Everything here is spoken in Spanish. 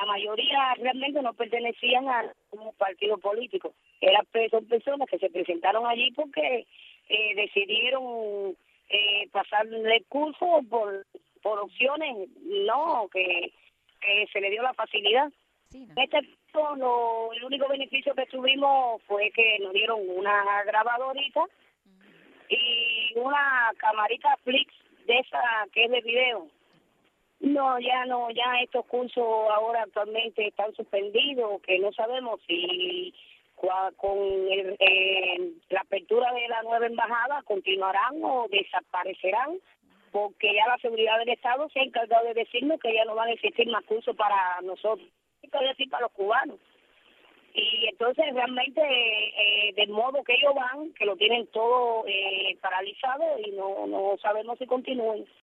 mayoría realmente no pertenecían a un partido político. Son personas que se presentaron allí porque decidieron pasarle el curso por opciones, no, que se le dio la facilidad. Sí, ¿no? En este caso, el único beneficio que tuvimos fue que nos dieron una grabadorita y una camarita Flix de esa que es de video. No, ya estos cursos ahora actualmente están suspendidos, que no sabemos si con la apertura de la nueva embajada continuarán o desaparecerán, porque ya la seguridad del Estado se ha encargado de decirnos que ya no van a existir más cursos para nosotros, es decir, para los cubanos. Y entonces realmente del modo que ellos van, que lo tienen todo paralizado y no sabemos si continúen.